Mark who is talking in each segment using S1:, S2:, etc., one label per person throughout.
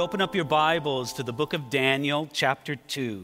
S1: open up your Bibles to the book of Daniel, chapter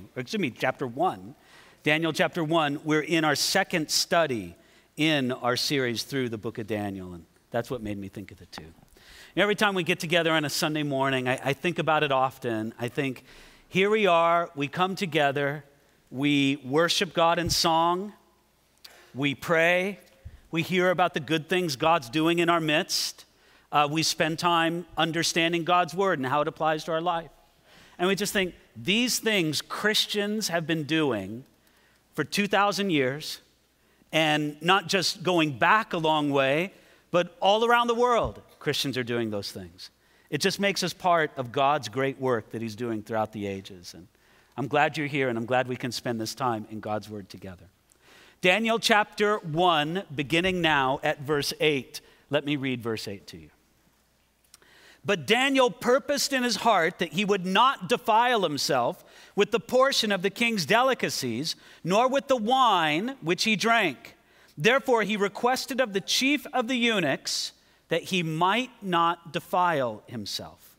S1: 1. Daniel chapter 1, we're in our second study in our series through the book of Daniel, and that's what made me think of the two. Every time we get together on a Sunday morning, I think about it often. I think, here we are, we come together, we worship God in song, we pray, we hear about the good things God's doing in our midst. We spend time understanding God's word and how it applies to our life. And we just think these things Christians have been doing for 2,000 years, and not just going back a long way, but all around the world, Christians are doing those things. It just makes us part of God's great work that he's doing throughout the ages. And I'm glad you're here, and I'm glad we can spend this time in God's word together. Daniel chapter 1, beginning now at verse 8. Let me read verse 8 to you. But Daniel purposed in his heart that he would not defile himself with the portion of the king's delicacies, nor with the wine which he drank. Therefore he requested of the chief of the eunuchs that he might not defile himself.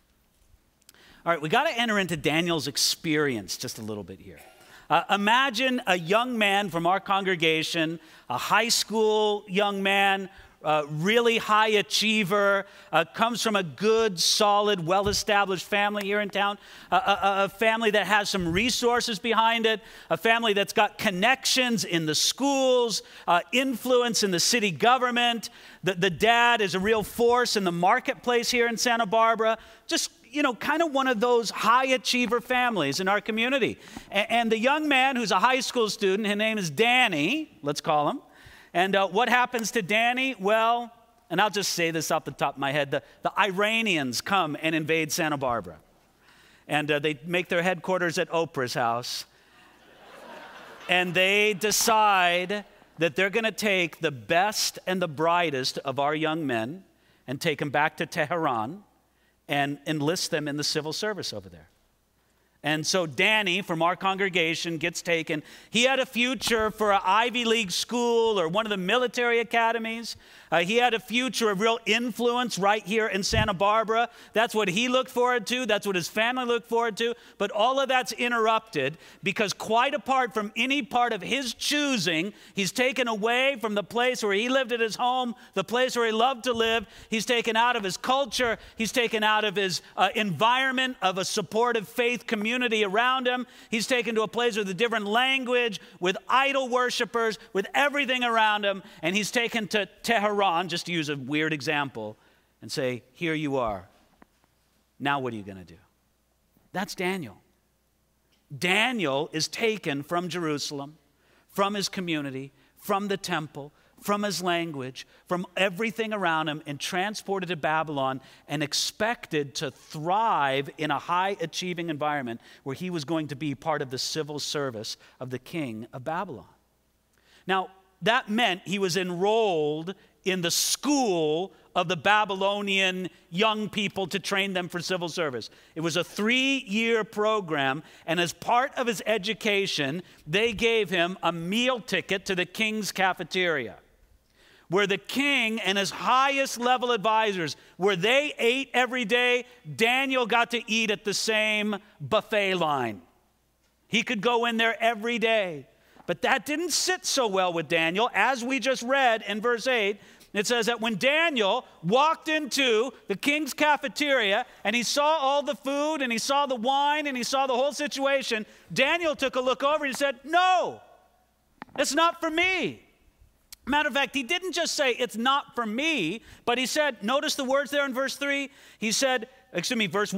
S1: All right, we got to enter into Daniel's experience just a little bit here. Imagine a young man from our congregation, a high school young man, really high achiever, comes from a good, solid, well-established family here in town, a family that has some resources behind it, a family that's got connections in the schools, influence in the city government. The dad is a real force in the marketplace here in Santa Barbara. Just, kind of one of those high achiever families in our community. And the young man who's a high school student, his name is Danny, let's call him. And what happens to Danny? Well, and I'll just say this off the top of my head, the Iranians come and invade Santa Barbara. And they make their headquarters at Oprah's house. And they decide that they're going to take the best and the brightest of our young men and take them back to Tehran and enlist them in the civil service over there. And so Danny from our congregation gets taken. He had a future for an Ivy League school or one of the military academies. He had a future of real influence right here in Santa Barbara. That's what he looked forward to. That's what his family looked forward to. But all of that's interrupted because quite apart from any part of his choosing, he's taken away from the place where he lived at his home, the place where he loved to live. He's taken out of his culture. He's taken out of his environment of a supportive faith community around him. He's taken to a place with a different language, with idol worshipers, with everything around him. And he's taken to Tehran, just to use a weird example, and say, here you are. Now what are you going to do? That's Daniel. Daniel is taken from Jerusalem, from his community, from the temple, from his language, from everything around him, and transported to Babylon and expected to thrive in a high-achieving environment where he was going to be part of the civil service of the king of Babylon. Now, that meant he was enrolled in the school of the Babylonian young people to train them for civil service. It was a 3-year program, and as part of his education, they gave him a meal ticket to the king's cafeteria, where the king and his highest level advisors, where they ate every day, Daniel got to eat at the same buffet line. He could go in there every day. But that didn't sit so well with Daniel. As we just read in verse 8, it says that when Daniel walked into the king's cafeteria and he saw all the food and he saw the wine and he saw the whole situation, Daniel took a look over and he said, no, it's not for me. Matter of fact, he didn't just say it's not for me, but he said, notice the words there in verse 3. He said, verse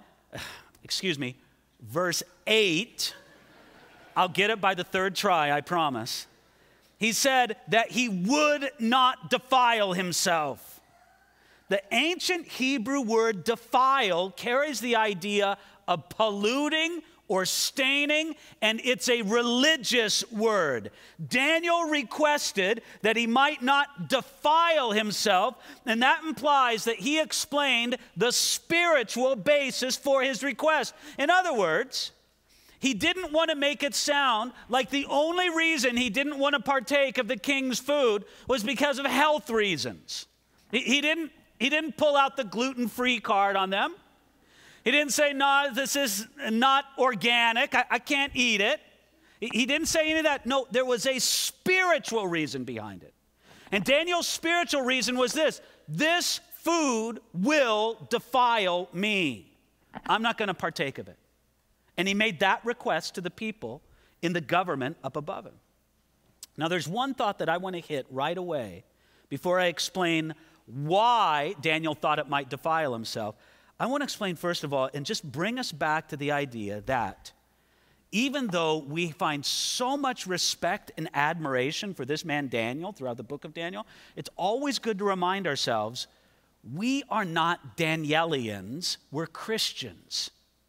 S1: 8. I'll get it by the third try, I promise. He said that he would not defile himself. The ancient Hebrew word defile carries the idea of polluting or staining, and it's a religious word. Daniel requested that he might not defile himself, and that implies that he explained the spiritual basis for his request. In other words, he didn't want to make it sound like the only reason he didn't want to partake of the king's food was because of health reasons. He didn't pull out the gluten-free card on them. He didn't say, no, this is not organic. I can't eat it. He didn't say any of that. No, there was a spiritual reason behind it. And Daniel's spiritual reason was this food will defile me. I'm not going to partake of it. And he made that request to the people in the government up above him. Now, there's one thought that I want to hit right away before I explain why Daniel thought it might defile himself. I want to explain, first of all, and just bring us back to the idea that even though we find so much respect and admiration for this man Daniel throughout the book of Daniel, it's always good to remind ourselves we are not Danielians, we're Christians.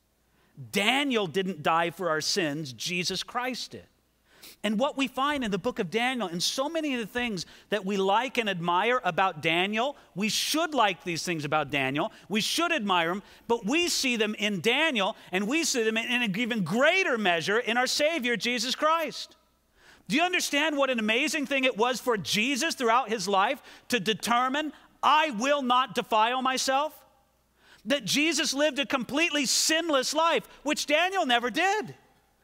S1: Daniel didn't die for our sins, Jesus Christ did. And what we find in the book of Daniel, and so many of the things that we like and admire about Daniel, we should like these things about Daniel, we should admire them, but we see them in Daniel, and we see them in an even greater measure in our Savior, Jesus Christ. Do you understand what an amazing thing it was for Jesus throughout his life to determine, I will not defile myself? That Jesus lived a completely sinless life, which Daniel never did.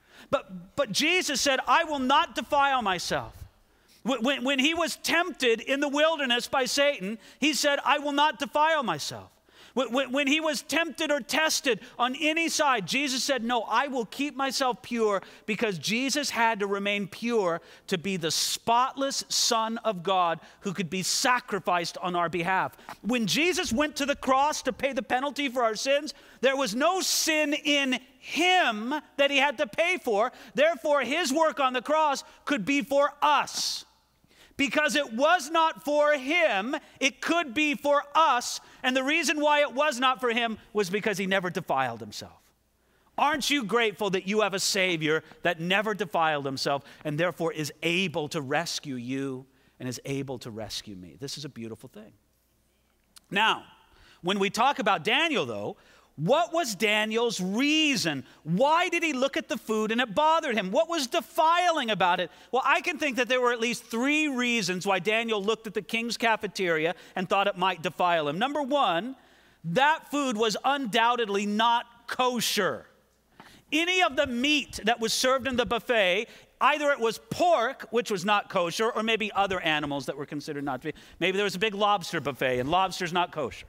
S1: But Jesus said, I will not defile myself. When he was tempted in the wilderness by Satan, he said, I will not defile myself. When he was tempted or tested on any side, Jesus said, no, I will keep myself pure, because Jesus had to remain pure to be the spotless Son of God who could be sacrificed on our behalf. When Jesus went to the cross to pay the penalty for our sins, there was no sin in him that he had to pay for. Therefore, his work on the cross could be for us. Because it was not for him, it could be for us. And the reason why it was not for him was because he never defiled himself. Aren't you grateful that you have a Savior that never defiled himself and therefore is able to rescue you and is able to rescue me? This is a beautiful thing. Now, when we talk about Daniel, though, what was Daniel's reason? Why did he look at the food and it bothered him? What was defiling about it? Well, I can think that there were at least 3 reasons why Daniel looked at the king's cafeteria and thought it might defile him. Number 1, that food was undoubtedly not kosher. Any of the meat that was served in the buffet, either it was pork, which was not kosher, or maybe other animals that were considered not to be. Maybe there was a big lobster buffet and lobster's not kosher.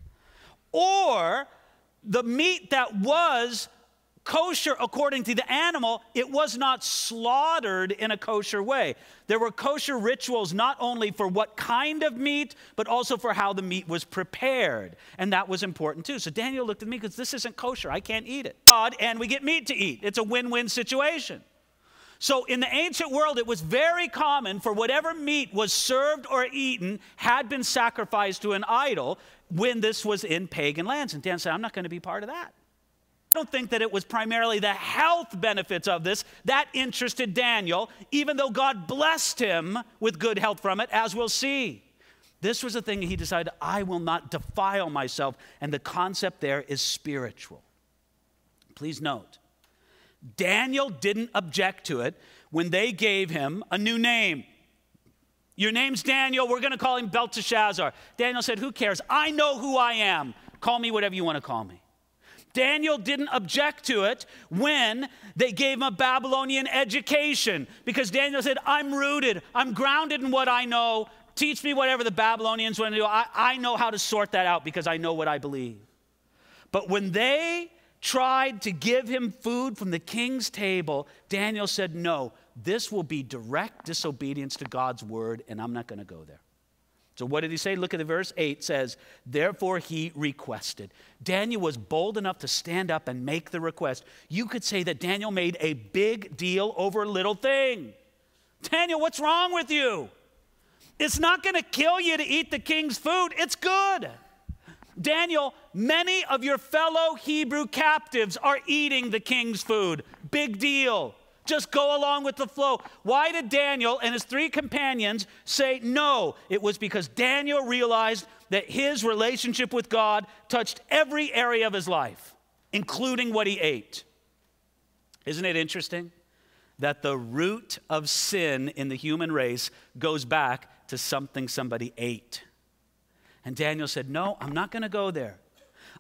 S1: Or the meat that was kosher according to the animal, it was not slaughtered in a kosher way. There were kosher rituals not only for what kind of meat, but also for how the meat was prepared. And that was important too. So Daniel looked at me because this isn't kosher. I can't eat it. And we get meat to eat. It's a win-win situation. So in the ancient world, it was very common for whatever meat was served or eaten had been sacrificed to an idol when this was in pagan lands. And Dan said, I'm not going to be part of that. I don't think that it was primarily the health benefits of this that interested Daniel, even though God blessed him with good health from it, as we'll see. This was a thing he decided, I will not defile myself. And the concept there is spiritual. Please note, Daniel didn't object to it when they gave him a new name. Your name's Daniel, we're going to call him Belteshazzar. Daniel said, who cares? I know who I am. Call me whatever you want to call me. Daniel didn't object to it when they gave him a Babylonian education, because Daniel said, I'm rooted, I'm grounded in what I know. Teach me whatever the Babylonians want to do. I know how to sort that out because I know what I believe. But when they tried to give him food from the king's table, Daniel said, no, this will be direct disobedience to God's word, and I'm not going to go there. So what did he say? Look at the verse 8 says, therefore he requested. Daniel was bold enough to stand up and make the request. You could say that Daniel made a big deal over a little thing. Daniel, what's wrong with you? It's not going to kill you to eat the king's food. It's good. Daniel, many of your fellow Hebrew captives are eating the king's food. Big deal. Just go along with the flow. Why did Daniel and his 3 companions say no? It was because Daniel realized that his relationship with God touched every area of his life, including what he ate. Isn't it interesting that the root of sin in the human race goes back to something somebody ate? And Daniel said, no, I'm not going to go there.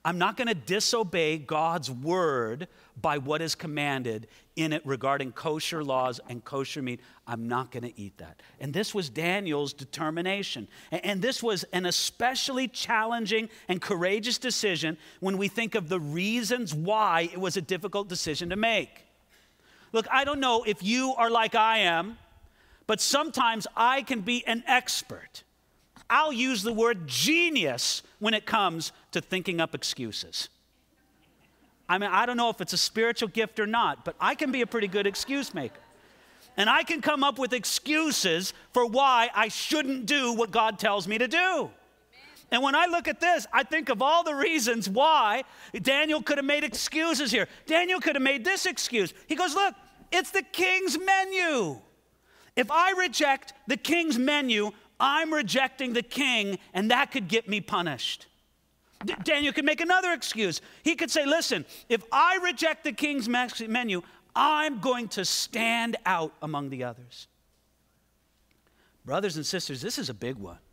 S1: I'm not going to disobey God's word by what is commanded in it regarding kosher laws and kosher meat. I'm not going to eat that. And this was Daniel's determination. And this was an especially challenging and courageous decision when we think of the reasons why it was a difficult decision to make. Look, I don't know if you are like I am, but sometimes I can be an expert. I'll use the word genius when it comes to thinking up excuses. I mean, I don't know if it's a spiritual gift or not, but I can be a pretty good excuse maker. And I can come up with excuses for why I shouldn't do what God tells me to do. And when I look at this, I think of all the reasons why Daniel could have made excuses here. Daniel could have made this excuse. He goes, look, it's the king's menu. If I reject the king's menu, I'm rejecting the king, and that could get me punished. Daniel could make another excuse. He could say, listen, if I reject the king's menu, I'm going to stand out among the others. Brothers and sisters, this is a big one.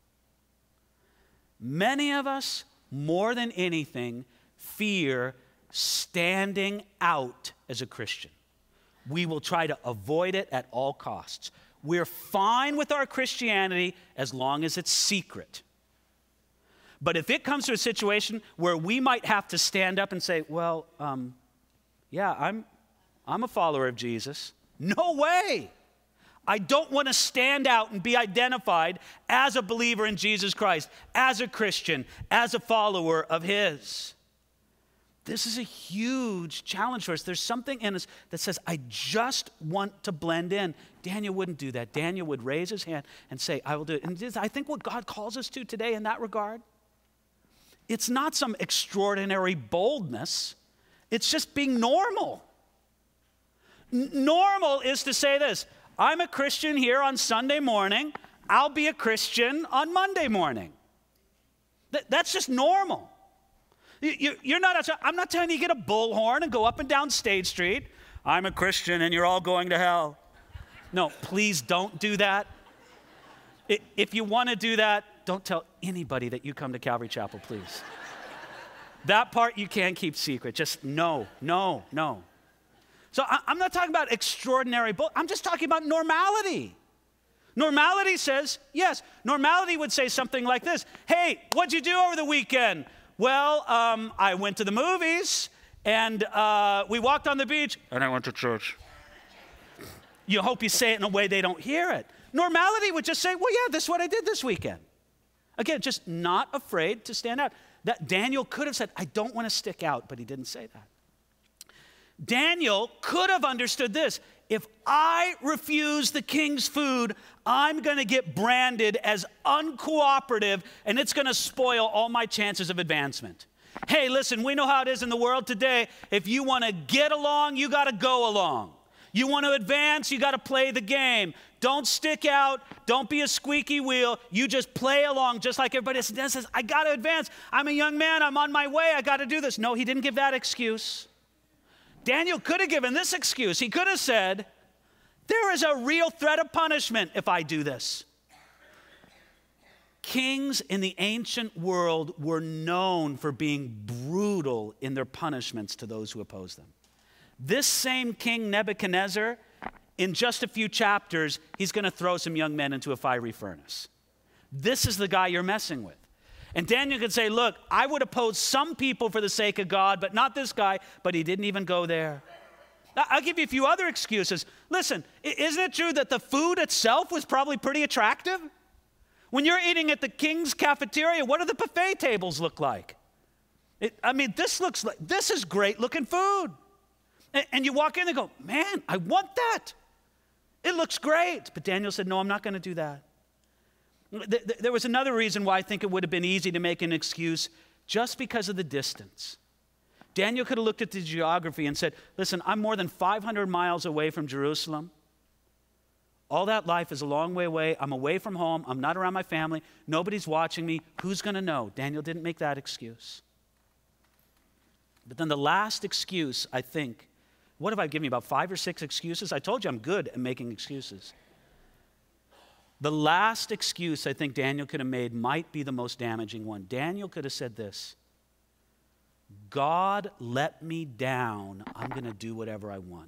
S1: Many of us, more than anything, fear standing out as a Christian. We will try to avoid it at all costs. We're fine with our Christianity as long as it's secret. But if it comes to a situation where we might have to stand up and say, well, yeah, I'm a follower of Jesus. No way. I don't want to stand out and be identified as a believer in Jesus Christ, as a Christian, as a follower of his. This is a huge challenge for us. There's something in us that says, I just want to blend in. Daniel wouldn't do that. Daniel would raise his hand and say, I will do it. And I think what God calls us to today in that regard, it's not some extraordinary boldness. It's just being normal. Normal is to say this, I'm a Christian here on Sunday morning. I'll be a Christian on Monday morning. That's just normal. You're not, I'm not telling you to get a bullhorn and go up and down State Street. I'm a Christian and you're all going to hell. No, please don't do that. If you want to do that, don't tell anybody that you come to Calvary Chapel, please. That part you can't keep secret. Just no. So I'm not talking about extraordinary, I'm just talking about normality. Normality says, yes, normality would say something like this. Hey, what'd you do over the weekend? Well, I went to the movies, and we walked on the beach, and I went to church. You hope you say it in a way they don't hear it. Normality would just say, well, yeah, this is what I did this weekend. Again, just not afraid to stand out. That Daniel could have said, I don't want to stick out, but he didn't say that. Daniel could have understood this. If I refuse the king's food, I'm going to get branded as uncooperative, and it's going to spoil all my chances of advancement. Hey, listen, we know how it is in the world today. If you want to get along, you got to go along. You want to advance, you got to play the game. Don't stick out. Don't be a squeaky wheel. You just play along just like everybody else says, I got to advance. I'm a young man. I'm on my way. I got to do this. No, he didn't give that excuse. Daniel could have given this excuse. He could have said, there is a real threat of punishment if I do this. Kings in the ancient world were known for being brutal in their punishments to those who oppose them. This same king Nebuchadnezzar, in just a few chapters, he's going to throw some young men into a fiery furnace. This is the guy you're messing with. And Daniel could say, look, I would oppose some people for the sake of God, but not this guy, but he didn't even go there. I'll give you a few other excuses. Listen, isn't it true that the food itself was probably pretty attractive? When you're eating at the king's cafeteria, what do the buffet tables look like? This is great looking food. And you walk in and go, man, I want that. It looks great. But Daniel said, no, I'm not going to do that. There was another reason why I think it would have been easy to make an excuse, just because of the distance. Daniel could have looked at the geography and said, listen, I'm more than 500 miles away from Jerusalem. All that life is a long way away. I'm away from home. I'm not around my family. Nobody's watching me. Who's going to know? Daniel didn't make that excuse. But then the last excuse, I think, what have I given you, about 5 or 6 excuses? I told you I'm good at making excuses. The last excuse I think Daniel could have made might be the most damaging one. Daniel could have said this, God let me down. I'm going to do whatever I want.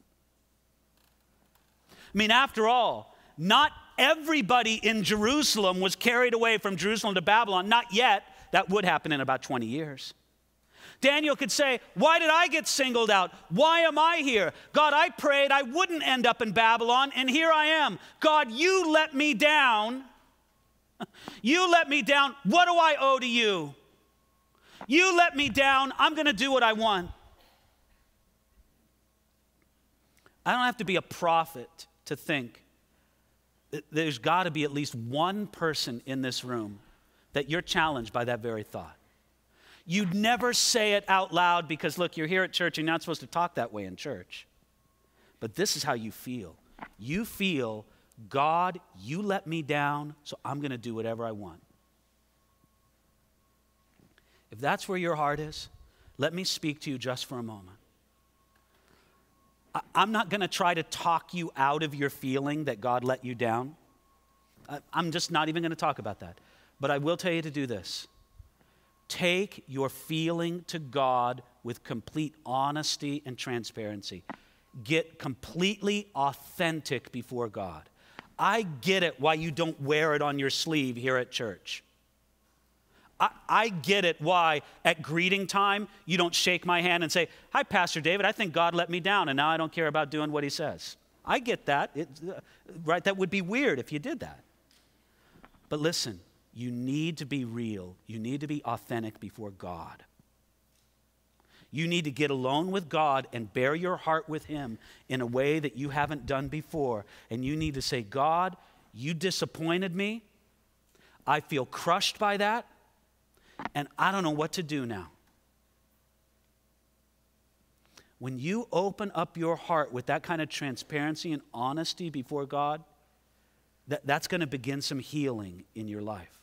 S1: I mean, after all, not everybody in Jerusalem was carried away from Jerusalem to Babylon. Not yet. That would happen in about 20 years. Daniel could say, why did I get singled out? Why am I here? God, I prayed I wouldn't end up in Babylon, and here I am. God, you let me down. You let me down. What do I owe to you? You let me down. I'm going to do what I want. I don't have to be a prophet to think that there's got to be at least one person in this room that you're challenged by that very thought. You'd never say it out loud because, look, you're here at church and you're not supposed to talk that way in church. But this is how you feel. You feel, God, you let me down, so I'm going to do whatever I want. If that's where your heart is, let me speak to you just for a moment. I'm not going to try to talk you out of your feeling that God let you down. I'm just not even going to talk about that. But I will tell you to do this. Take your feeling to God with complete honesty and transparency. Get completely authentic before God. I get it why you don't wear it on your sleeve here at church. I get it why at greeting time you don't shake my hand and say, hi, Pastor David, I think God let me down and now I don't care about doing what he says. I get that. Right? That would be weird if you did that. But listen, you need to be real. You need to be authentic before God. You need to get alone with God and bare your heart with him in a way that you haven't done before. And you need to say, God, you disappointed me. I feel crushed by that. And I don't know what to do now. When you open up your heart with that kind of transparency and honesty before God, that's going to begin some healing in your life.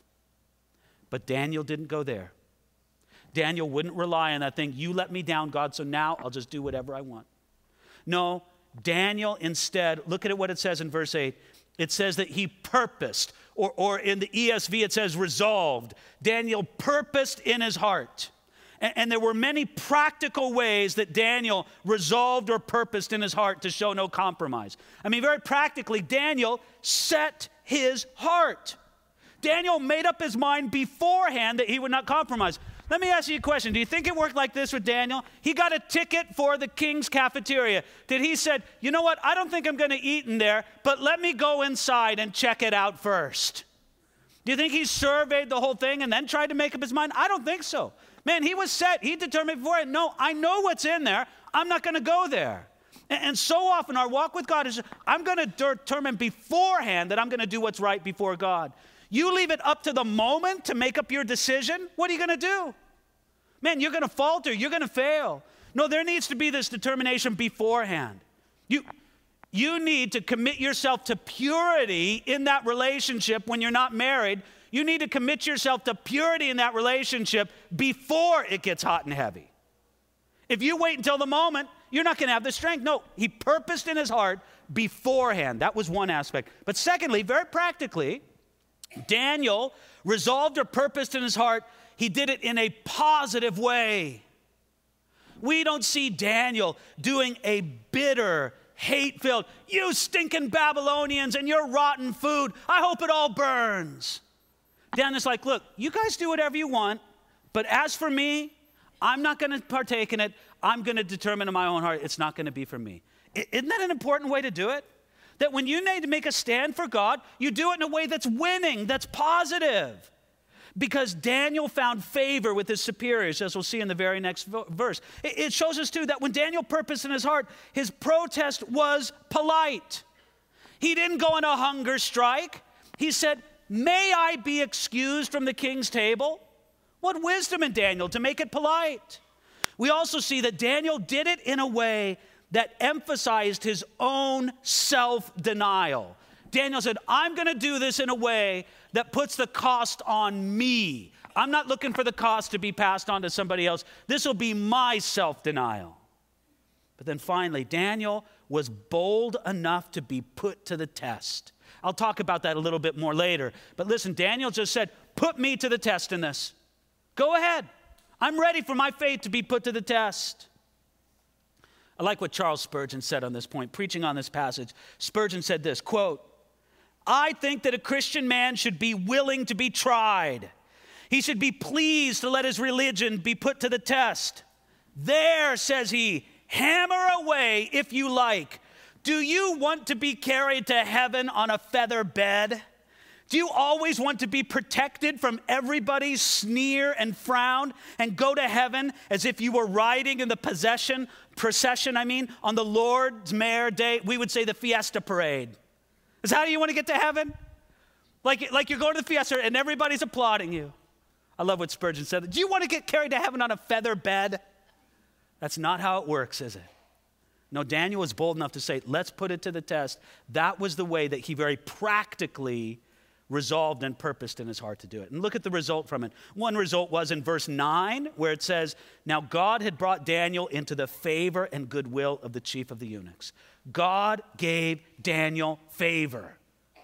S1: But Daniel didn't go there. Daniel wouldn't rely on that thing. You let me down, God, so now I'll just do whatever I want. No, Daniel instead, look at what it says in verse 8. It says that he purposed, or in the ESV it says resolved. Daniel purposed in his heart. And there were many practical ways that Daniel resolved or purposed in his heart to show no compromise. I mean, very practically, Daniel set his heart. Daniel made up his mind beforehand that he would not compromise. Let me ask you a question. Do you think it worked like this with Daniel? He got a ticket for the king's cafeteria. Did he said, you know what, I don't think I'm going to eat in there, but let me go inside and check it out first. Do you think he surveyed the whole thing and then tried to make up his mind? I don't think so. Man, he was set. He determined beforehand, no, I know what's in there. I'm not going to go there. And so often our walk with God is, I'm going to determine beforehand that I'm going to do what's right before God. You leave it up to the moment to make up your decision, what are you going to do? Man, you're going to falter. You're going to fail. No, there needs to be this determination beforehand. You need to commit yourself to purity in that relationship when you're not married. You need to commit yourself to purity in that relationship before it gets hot and heavy. If you wait until the moment, you're not going to have the strength. No, he purposed in his heart beforehand. That was one aspect. But secondly, very practically, Daniel resolved or purposed in his heart. He did it in a positive way. We don't see Daniel doing a bitter, hate-filled, you stinking Babylonians and your rotten food, I hope it all burns. Daniel's like, look, you guys do whatever you want, but as for me, I'm not going to partake in it. I'm going to determine in my own heart it's not going to be for me. Isn't that an important way to do it? That when you need to make a stand for God, you do it in a way that's winning, that's positive. Because Daniel found favor with his superiors, as we'll see in the very next verse. It shows us, too, that when Daniel purposed in his heart, his protest was polite. He didn't go on a hunger strike. He said, may I be excused from the king's table? What wisdom in Daniel to make it polite. We also see that Daniel did it in a way that emphasized his own self-denial. Daniel said, I'm going to do this in a way that puts the cost on me. I'm not looking for the cost to be passed on to somebody else. This will be my self-denial. But then finally, Daniel was bold enough to be put to the test. I'll talk about that a little bit more later. But listen, Daniel just said, put me to the test in this. Go ahead. I'm ready for my faith to be put to the test. I like what Charles Spurgeon said on this point, preaching on this passage. Spurgeon said this, quote, I think that a Christian man should be willing to be tried. He should be pleased to let his religion be put to the test. There, says he, hammer away if you like. Do you want to be carried to heaven on a feather bed? Do you always want to be protected from everybody's sneer and frown and go to heaven as if you were riding in the procession, on the Lord's Mare Day? We would say the Fiesta Parade. Is that how you want to get to heaven? Like you're going to the Fiesta and everybody's applauding you. I love what Spurgeon said. Do you want to get carried to heaven on a feather bed? That's not how it works, is it? No, Daniel was bold enough to say, let's put it to the test. That was the way that he very practically resolved and purposed in his heart to do it. And look at the result from it. One result was in verse 9, where it says, now God had brought Daniel into the favor and goodwill of the chief of the eunuchs. God gave Daniel favor.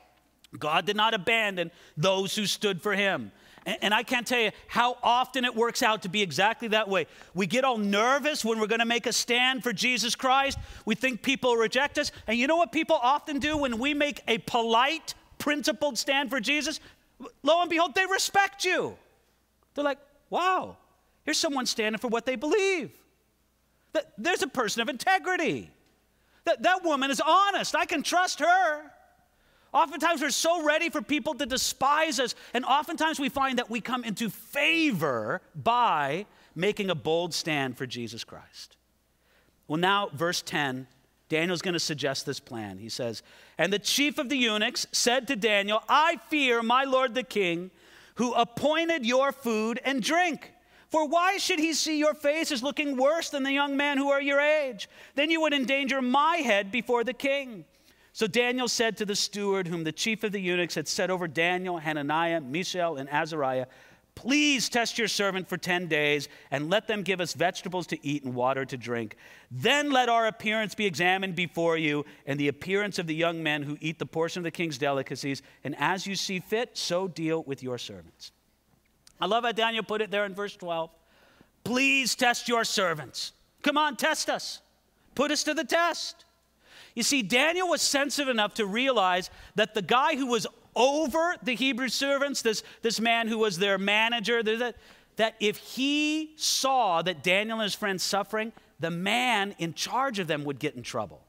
S1: God did not abandon those who stood for him. And I can't tell you how often it works out to be exactly that way. We get all nervous when we're going to make a stand for Jesus Christ. We think people will reject us. And you know what people often do when we make a polite, principled stand for Jesus? Lo and behold, they respect you. They're like, wow, here's someone standing for what they believe. There's a person of integrity. That woman is honest. I can trust her. Oftentimes we're so ready for people to despise us, and oftentimes we find that we come into favor by making a bold stand for Jesus Christ. Well, now, verse 10, Daniel's going to suggest this plan. He says, and the chief of the eunuchs said to Daniel, I fear my lord the king, who appointed your food and drink. For why should he see your face as looking worse than the young men who are your age? Then you would endanger my head before the king. So Daniel said to the steward, whom the chief of the eunuchs had set over Daniel, Hananiah, Mishael, and Azariah, please test your servant for 10 days, and let them give us vegetables to eat and water to drink. Then let our appearance be examined before you, and the appearance of the young men who eat the portion of the king's delicacies, and as you see fit, so deal with your servants. I love how Daniel put it there in verse 12. Please test your servants. Come on, test us. Put us to the test. You see, Daniel was sensitive enough to realize that the guy who was over the Hebrew servants, this man who was their manager, that if he saw that Daniel and his friends suffering, the man in charge of them would get in trouble.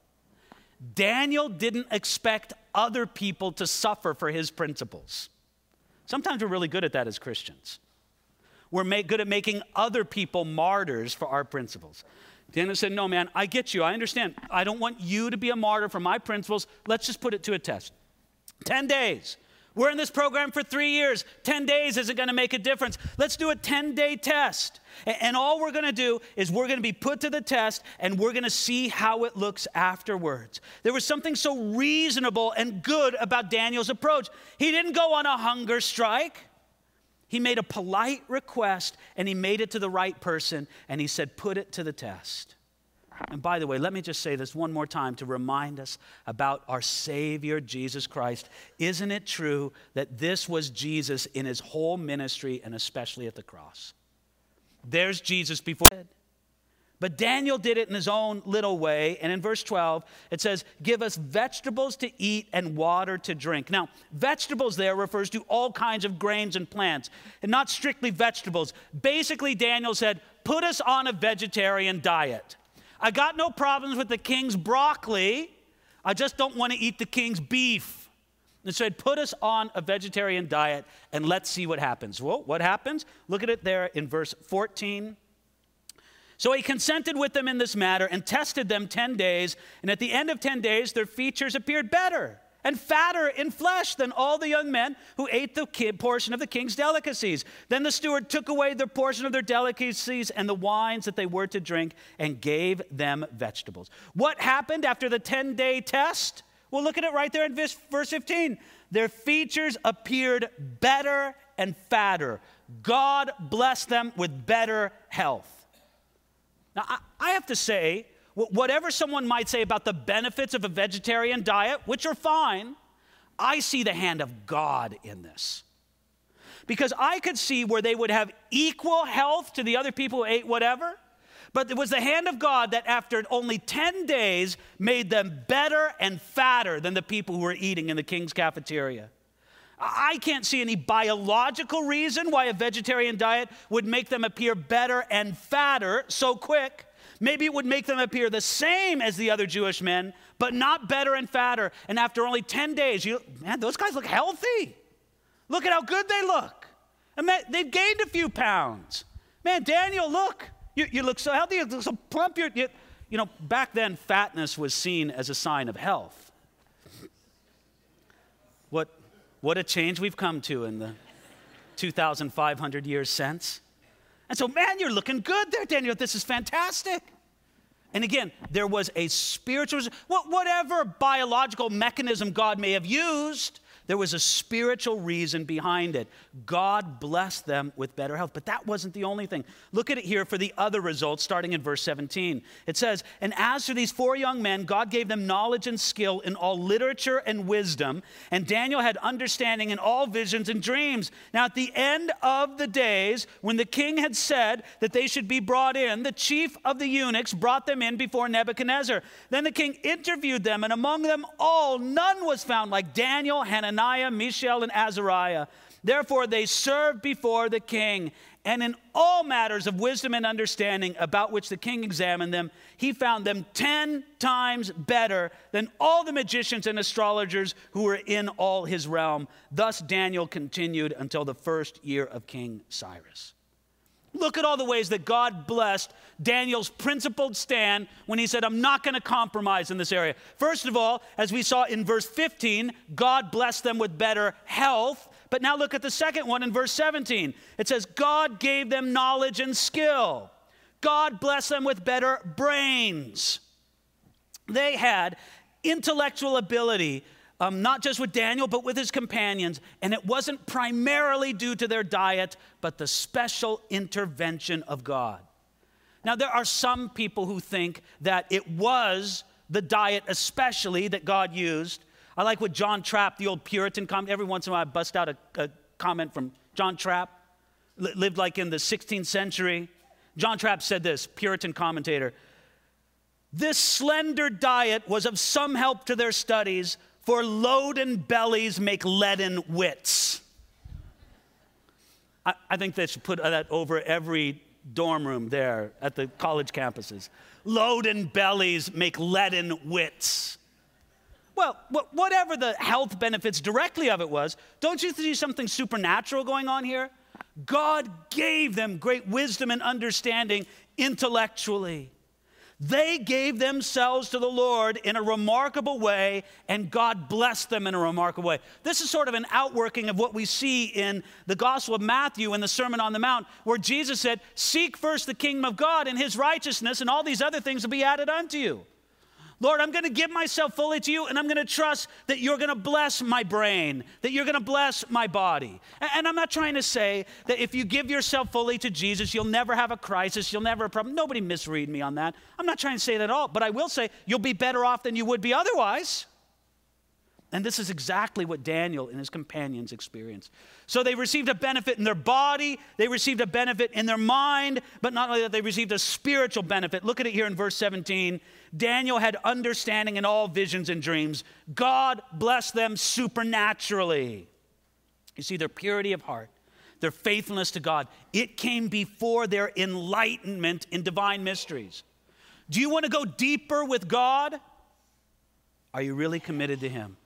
S1: Daniel didn't expect other people to suffer for his principles. Sometimes we're really good at that as Christians. We're good at making other people martyrs for our principles. Daniel said, no, man, I get you. I understand. I don't want you to be a martyr for my principles. Let's just put it to a test. 10 days. We're in this program for 3 years. 10 days isn't going to make a difference. Let's do a 10-day test. And all we're going to do is we're going to be put to the test, and we're going to see how it looks afterwards. There was something so reasonable and good about Daniel's approach. He didn't go on a hunger strike. He made a polite request, and he made it to the right person, and he said, put it to the test. And by the way, let me just say this one more time to remind us about our Savior, Jesus Christ. Isn't it true that this was Jesus in his whole ministry, and especially at the cross? There's Jesus before. But Daniel did it in his own little way. And in verse 12, it says, give us vegetables to eat and water to drink. Now, vegetables there refers to all kinds of grains and plants, and not strictly vegetables. Basically, Daniel said, put us on a vegetarian diet. I got no problems with the king's broccoli. I just don't want to eat the king's beef. And said, put us on a vegetarian diet, and let's see what happens. Well, what happens? Look at it there in verse 14. So he consented with them in this matter and tested them 10 days. And at the end of 10 days, their features appeared better and fatter in flesh than all the young men who ate the portion of the king's delicacies. Then the steward took away their portion of their delicacies and the wines that they were to drink and gave them vegetables. What happened after the 10-day test? Well, look at it right there in verse 15. Their features appeared better and fatter. God blessed them with better health. Now, I have to say, whatever someone might say about the benefits of a vegetarian diet, which are fine, I see the hand of God in this. Because I could see where they would have equal health to the other people who ate whatever, but it was the hand of God that after only 10 days made them better and fatter than the people who were eating in the king's cafeteria. I can't see any biological reason why a vegetarian diet would make them appear better and fatter so quick. Maybe it would make them appear the same as the other Jewish men, but not better and fatter. And after only 10 days, man, those guys look healthy. Look at how good they look. And they've gained a few pounds. Man, Daniel, look. You look so healthy. You look so plump. Back then, fatness was seen as a sign of health. What a change we've come to in the 2,500 years since. And so, man, you're looking good there, Daniel. This is fantastic. And again, there was a spiritual, whatever biological mechanism God may have used, there was a spiritual reason behind it. God blessed them with better health. But that wasn't the only thing. Look at it here for the other results, starting in verse 17. It says, and as for these 4 young men, God gave them knowledge and skill in all literature and wisdom. And Daniel had understanding in all visions and dreams. Now at the end of the days, when the king had said that they should be brought in, the chief of the eunuchs brought them in before Nebuchadnezzar. Then the king interviewed them, and among them all, none was found like Daniel, Hananiah, Mishael, and Azariah. Therefore they served before the king, and in all matters of wisdom and understanding about which the king examined them, he found them 10 times better than all the magicians and astrologers who were in all his realm. Thus Daniel continued until the first year of King Cyrus. Look at all the ways that God blessed Daniel's principled stand when he said, I'm not going to compromise in this area. First of all, as we saw in verse 15, God blessed them with better health. But now look at the second one in verse 17. It says, God gave them knowledge and skill. God blessed them with better brains. They had intellectual ability, not just with Daniel, but with his companions. And it wasn't primarily due to their diet, but the special intervention of God. Now, there are some people who think that it was the diet especially that God used. I like what John Trapp, the old Puritan comment, every once in a while I bust out a comment from John Trapp, lived like in the 16th century. John Trapp said this, Puritan commentator, this slender diet was of some help to their studies, for loaden bellies make leaden wits. I think they should put that over every dorm room there at the college campuses. Loaden bellies make leaden wits. Well, whatever the health benefits directly of it was, don't you see something supernatural going on here? God gave them great wisdom and understanding intellectually. They gave themselves to the Lord in a remarkable way, and God blessed them in a remarkable way. This is sort of an outworking of what we see in the Gospel of Matthew in the Sermon on the Mount, where Jesus said, seek first the kingdom of God and his righteousness, and all these other things will be added unto you. Lord, I'm going to give myself fully to you, and I'm going to trust that you're going to bless my brain, that you're going to bless my body. And I'm not trying to say that if you give yourself fully to Jesus, you'll never have a crisis, you'll never have a problem. Nobody misread me on that. I'm not trying to say that at all, but I will say you'll be better off than you would be otherwise. And this is exactly what Daniel and his companions experienced. So they received a benefit in their body, they received a benefit in their mind, but not only that, they received a spiritual benefit. Look at it here in verse 17. Daniel had understanding in all visions and dreams. God blessed them supernaturally. You see, their purity of heart, their faithfulness to God, it came before their enlightenment in divine mysteries. Do you want to go deeper with God? Are you really committed to him?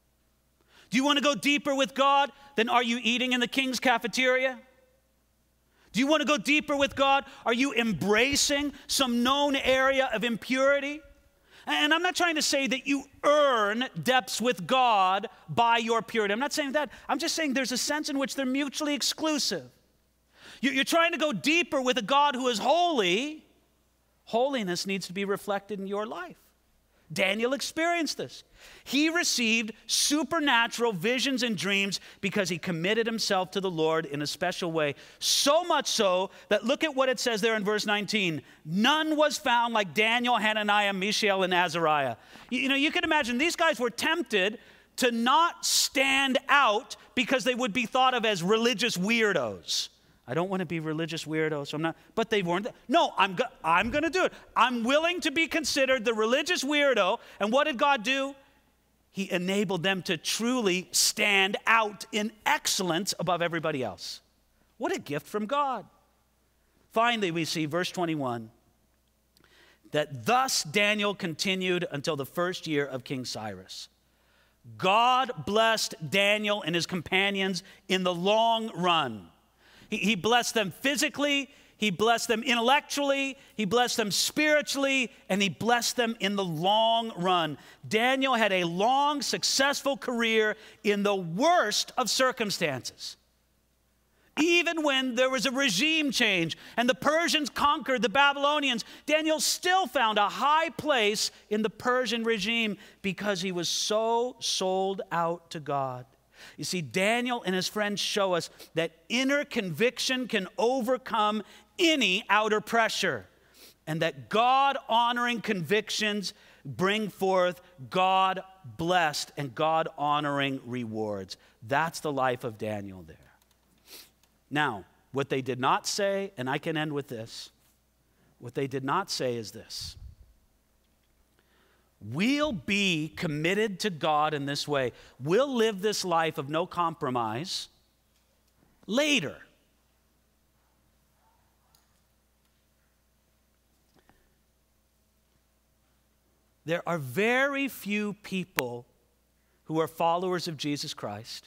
S1: Do you want to go deeper with God? Then are you eating in the king's cafeteria? Do you want to go deeper with God? Are you embracing some known area of impurity? And I'm not trying to say that you earn depths with God by your purity. I'm not saying that. I'm just saying there's a sense in which they're mutually exclusive. You're trying to go deeper with a God who is holy. Holiness needs to be reflected in your life. Daniel experienced this. He received supernatural visions and dreams because he committed himself to the Lord in a special way. So much so that look at what it says there in verse 19. None was found like Daniel, Hananiah, Mishael, and Azariah. You can imagine these guys were tempted to not stand out because they would be thought of as religious weirdos. I don't want to be religious weirdos, so I'm not, but they weren't. No, I'm going to do it. I'm willing to be considered the religious weirdo. And what did God do? He enabled them to truly stand out in excellence above everybody else. What a gift from God. Finally, we see verse 21, that thus Daniel continued until the first year of King Cyrus. God blessed Daniel and his companions in the long run. He blessed them physically, he blessed them intellectually, he blessed them spiritually, and he blessed them in the long run. Daniel had a long, successful career in the worst of circumstances. Even when there was a regime change and the Persians conquered the Babylonians, Daniel still found a high place in the Persian regime because he was so sold out to God. You see, Daniel and his friends show us that inner conviction can overcome any outer pressure, and that God-honoring convictions bring forth God-blessed and God-honoring rewards. That's the life of Daniel there. Now, what they did not say, and I can end with this, what they did not say is this: we'll be committed to God in this way. We'll live this life of no compromise later. There are very few people who are followers of Jesus Christ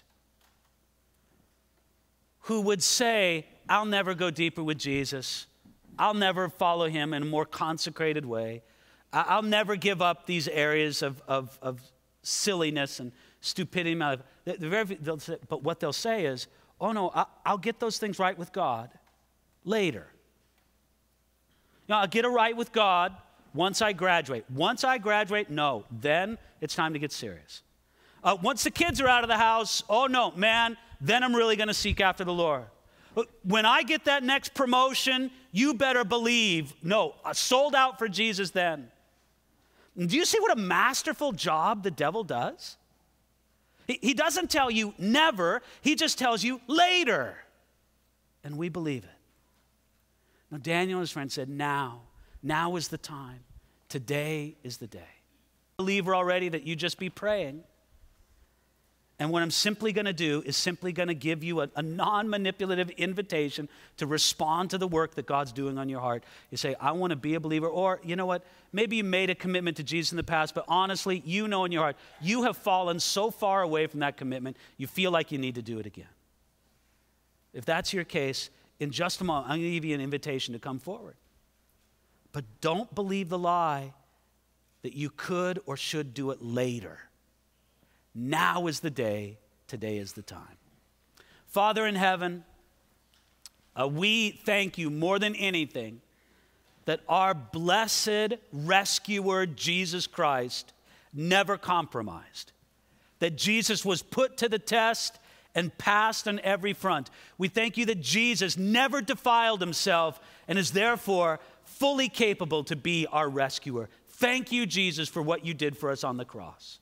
S1: who would say, I'll never go deeper with Jesus. I'll never follow him in a more consecrated way. I'll never give up these areas of silliness and stupidity. But what they'll say is, oh no, I'll get those things right with God later. I'll get it right with God once I graduate. Once I graduate, no, then it's time to get serious. Once the kids are out of the house, oh no, man, then I'm really going to seek after the Lord. When I get that next promotion, you better believe, no, sold out for Jesus then. Do you see what a masterful job the devil does? He doesn't tell you never, he just tells you later. And we believe it. Now, Daniel and his friend said, now is the time. Today is the day. Believer already that you just be praying. And what I'm simply going to do is simply going to give you a non-manipulative invitation to respond to the work that God's doing on your heart. You say, I want to be a believer. Or, you know what, maybe you made a commitment to Jesus in the past, but honestly, you know in your heart, you have fallen so far away from that commitment, you feel like you need to do it again. If that's your case, in just a moment, I'm going to give you an invitation to come forward. But don't believe the lie that you could or should do it later. Now is the day, today is the time. Father in heaven, we thank you more than anything that our blessed rescuer, Jesus Christ, never compromised. That Jesus was put to the test and passed on every front. We thank you that Jesus never defiled himself and is therefore fully capable to be our rescuer. Thank you, Jesus, for what you did for us on the cross.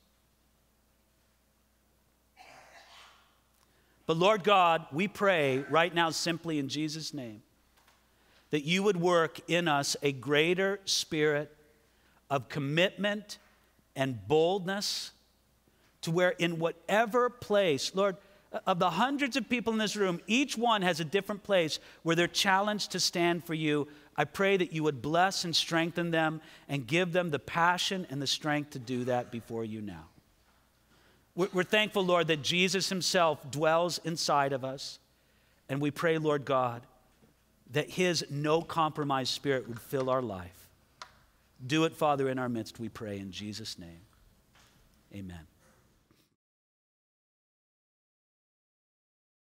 S1: But Lord God, we pray right now simply in Jesus' name that you would work in us a greater spirit of commitment and boldness to where in whatever place, Lord, of the hundreds of people in this room, each one has a different place where they're challenged to stand for you. I pray that you would bless and strengthen them and give them the passion and the strength to do that before you now. We're thankful, Lord, that Jesus himself dwells inside of us. And we pray, Lord God, that his no compromise spirit would fill our life. Do it, Father, in our midst, we pray in Jesus' name. Amen.